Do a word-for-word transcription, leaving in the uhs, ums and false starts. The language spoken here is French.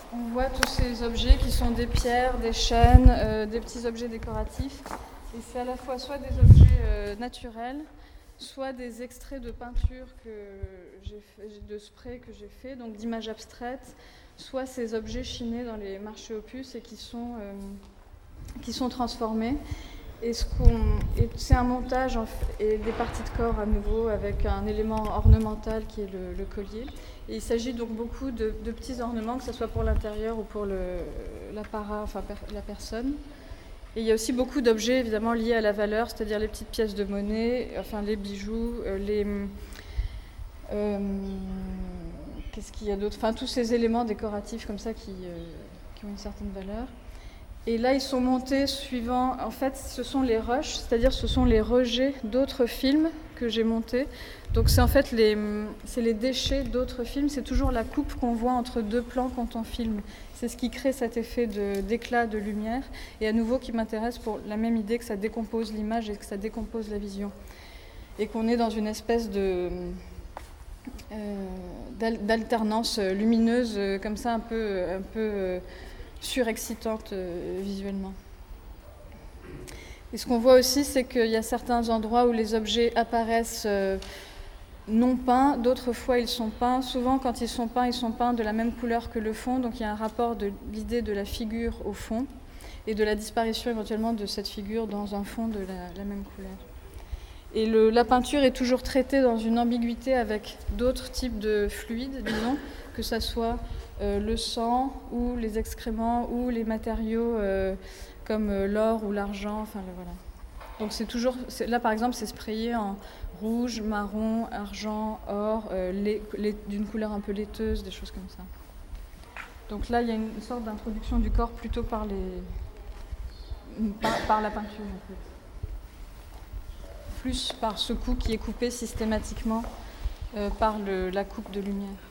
on voit tous ces objets qui sont des pierres, des chaînes, euh, des petits objets décoratifs. Et c'est à la fois soit des objets euh, naturels, soit des extraits de peinture que j'ai fait, de spray que j'ai fait, donc d'images abstraites, soit ces objets chinés dans les marchés aux puces et qui sont, euh, qui sont transformés. Et, ce qu'on, et c'est un montage en, et des parties de corps à nouveau avec un élément ornemental qui est le, le collier. Et il s'agit donc beaucoup de, de petits ornements, que ce soit pour l'intérieur ou pour le, l'apparat, enfin per, la personne. Et il y a aussi beaucoup d'objets évidemment liés à la valeur, c'est-à-dire les petites pièces de monnaie, enfin les bijoux, euh, les euh, qu'est-ce qu'il y a d'autre, enfin tous ces éléments décoratifs comme ça qui, euh, qui ont une certaine valeur. Et là, ils sont montés suivant, en fait, ce sont les rushs, c'est-à-dire ce sont les rejets d'autres films que j'ai montés. Donc c'est en fait les, c'est les déchets d'autres films, c'est toujours la coupe qu'on voit entre deux plans quand on filme. C'est ce qui crée cet effet de, d'éclat, de lumière, et à nouveau qui m'intéresse pour la même idée que ça décompose l'image et que ça décompose la vision. Et qu'on est dans une espèce de, euh, d'alternance lumineuse, comme ça, un peu... Un peu surexcitante euh, visuellement. Et ce qu'on voit aussi, c'est qu'il y a certains endroits où les objets apparaissent euh, non peints, d'autres fois ils sont peints. Souvent, quand ils sont peints, ils sont peints de la même couleur que le fond, donc il y a un rapport de l'idée de la figure au fond et de la disparition éventuellement de cette figure dans un fond de la, la même couleur. Et le, la peinture est toujours traitée dans une ambiguïté avec d'autres types de fluides, disons, que ça soit euh, le sang ou les excréments ou les matériaux euh, comme euh, l'or ou l'argent. Enfin, le, voilà. Donc c'est toujours, c'est, là par exemple, c'est sprayé en rouge, marron, argent, or, euh, lait, lait, d'une couleur un peu laiteuse, des choses comme ça. Donc là, il y a une sorte d'introduction du corps plutôt par, les, par, par la peinture, en fait. Plus par ce coup qui est coupé systématiquement euh, par le, la coupe de lumière.